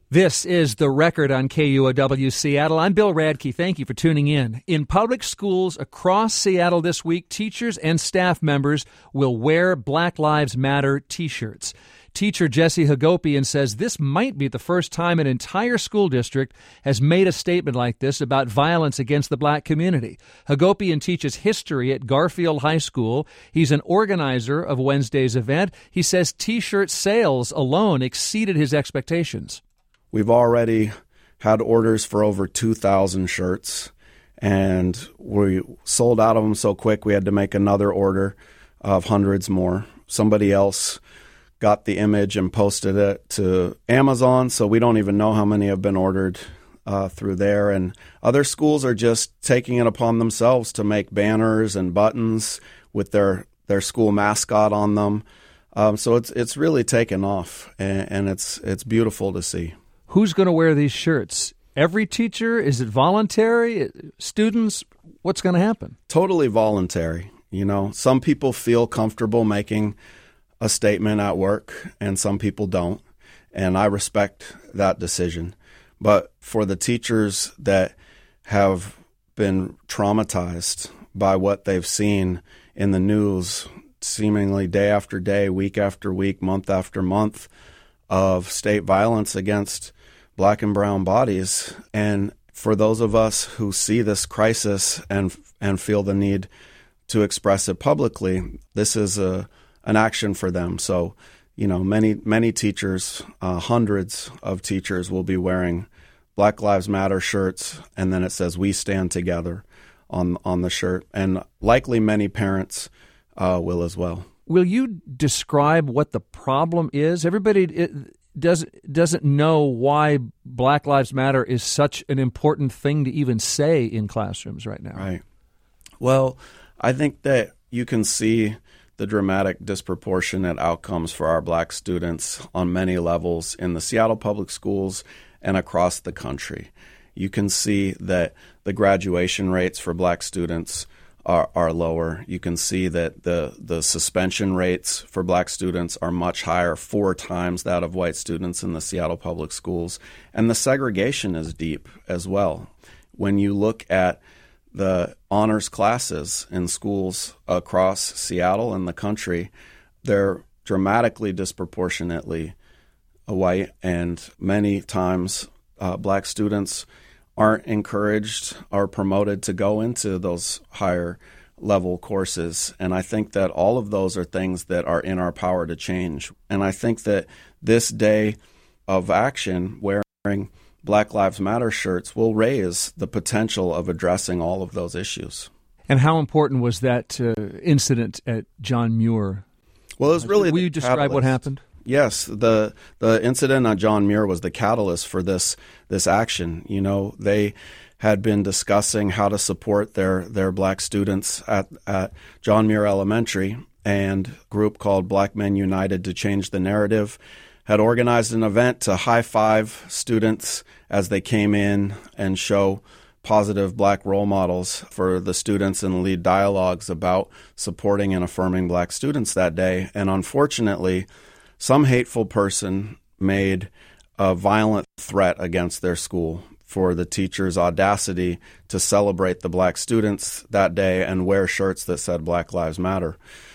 This is The Record on KUOW Seattle. I'm Bill Radke. Thank you for tuning in. In public schools across Seattle this week, teachers and staff members will wear Black Lives Matter t-shirts. Teacher Jesse Hagopian says this might be the first time an entire school district has made a statement like this about violence against the black community. Hagopian teaches history at Garfield High School. He's an organizer of Wednesday's event. He says t-shirt sales alone exceeded his expectations. We've already had orders for over 2,000 shirts, and we sold out of them so quick we had to make another order of hundreds more. Somebody else got the image and posted it to Amazon, so we don't even know how many have been ordered through there. And other schools are just taking it upon themselves to make banners and buttons with their school mascot on them. So it's really taken off, and it's beautiful to see. Who's going to wear these shirts? Every teacher? Is it voluntary? Students? What's going to happen? Totally voluntary. You know, some people feel comfortable making a statement at work, and some people don't. And I respect that decision. But for the teachers that have been traumatized by what they've seen in the news, seemingly day after day, week after week, month after month, of state violence against black and brown bodies, and for those of us who see this crisis and feel the need to express it publicly, this is an action for them. So, you know, many teachers, hundreds of teachers will be wearing Black Lives Matter shirts, and then it says "We Stand Together" on the shirt, and likely many parents will as well. Will you describe what the problem is? Everybody doesn't know why Black Lives Matter is such an important thing to even say in classrooms right now. Right. Well, I think that you can see the dramatic disproportionate outcomes for our black students on many levels in the Seattle Public Schools and across the country. You can see that the graduation rates for black students are lower. You can see that the suspension rates for black students are much higher, 4 times that of white students in the Seattle Public Schools. And the segregation is deep as well. When you look at the honors classes in schools across Seattle and the country, they're dramatically disproportionately white, and many times black students aren't encouraged or promoted to go into those higher level courses. And I think that all of those are things that are in our power to change. And I think that this day of action, wearing Black Lives Matter shirts, will raise the potential of addressing all of those issues. And how important was that incident at John Muir? Well, it was really Will you describe catalyst. What happened? Yes, the incident on John Muir was the catalyst for this action. You know, they had been discussing how to support their black students at John Muir Elementary, and a group called Black Men United to Change the Narrative had organized an event to high-five students as they came in and show positive black role models for the students and lead dialogues about supporting and affirming black students that day. And unfortunately, some hateful person made a violent threat against their school for the teacher's audacity to celebrate the black students that day and wear shirts that said Black Lives Matter.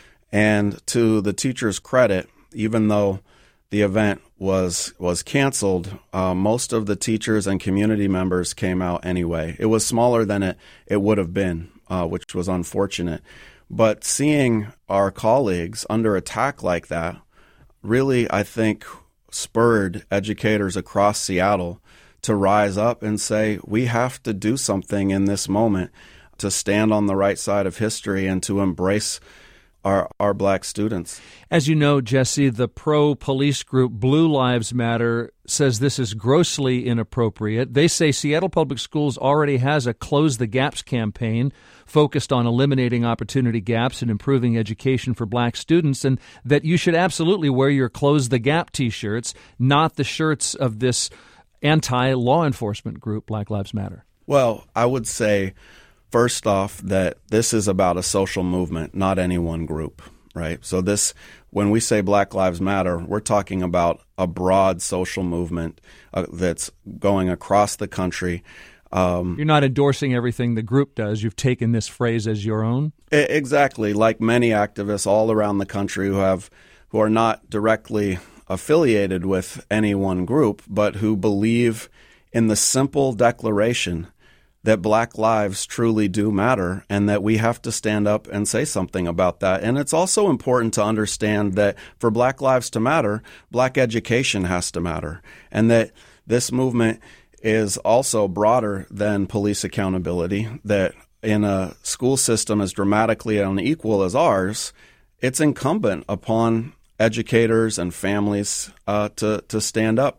And to the teacher's credit, even though the event was canceled, most of the teachers and community members came out anyway. It was smaller than it would have been, which was unfortunate. But seeing our colleagues under attack like that really, I think, spurred educators across Seattle to rise up and say, we have to do something in this moment to stand on the right side of history and to embrace our black students. As you know, Jesse, the pro-police group Blue Lives Matter says this is grossly inappropriate. They say Seattle Public Schools already has a Close the Gaps campaign focused on eliminating opportunity gaps and improving education for black students, and that you should absolutely wear your Close the Gap t-shirts, not the shirts of this anti-law enforcement group, Black Lives Matter. Well, I would say, first off, that this is about a social movement, not any one group. right? So when we say Black Lives Matter, we're talking about a broad social movement that's going across the country. You're not endorsing everything the group does. You've taken this phrase as your own? Exactly. Like many activists all around the country who are not directly affiliated with any one group, but who believe in the simple declaration that Black lives truly do matter and that we have to stand up and say something about that. And it's also important to understand that for Black lives to matter, Black education has to matter, and that this movement is also broader than police accountability, that in a school system as dramatically unequal as ours, it's incumbent upon educators and families to stand up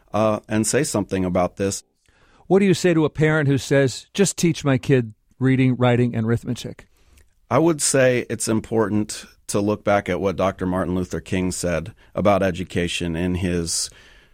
and say something about this. What do you say to a parent who says, just teach my kid reading, writing, and arithmetic? I would say it's important to look back at what Dr. Martin Luther King said about education in his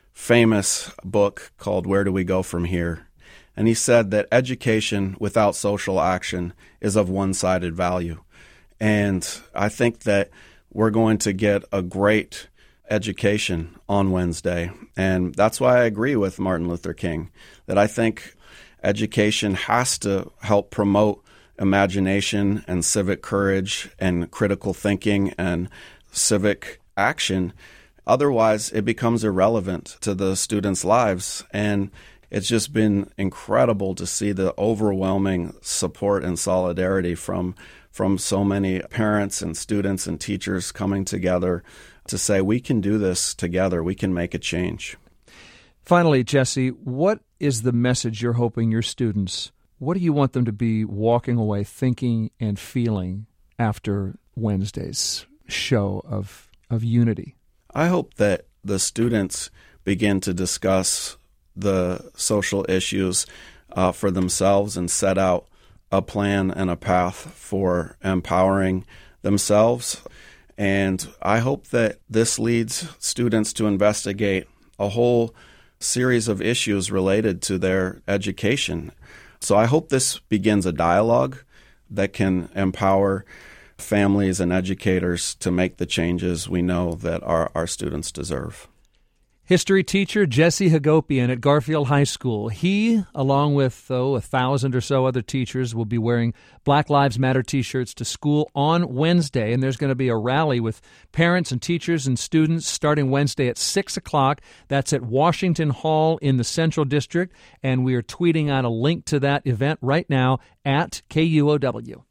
famous book called Where Do We Go From Here? And he said that education without social action is of one-sided value. And I think that we're going to get a great education on Wednesday. And that's why I agree with Martin Luther King, that I think education has to help promote imagination and civic courage and critical thinking and civic action. Otherwise, it becomes irrelevant to the students' lives. And it's just been incredible to see the overwhelming support and solidarity from so many parents and students and teachers coming together to say, we can do this together, we can make a change. Finally, Jesse, what is the message you're hoping your students, what do you want them to be walking away thinking and feeling after Wednesday's show of unity? I hope that the students begin to discuss the social issues for themselves and set out a plan and a path for empowering themselves. And I hope that this leads students to investigate a whole series of issues related to their education. So I hope this begins a dialogue that can empower families and educators to make the changes we know that our students deserve. History teacher Jesse Hagopian at Garfield High School. He, along with 1,000 or so other teachers, will be wearing Black Lives Matter T-shirts to school on Wednesday, and there's going to be a rally with parents and teachers and students starting Wednesday at 6 o'clock. That's at Washington Hall in the Central District, and we are tweeting out a link to that event right now at KUOW.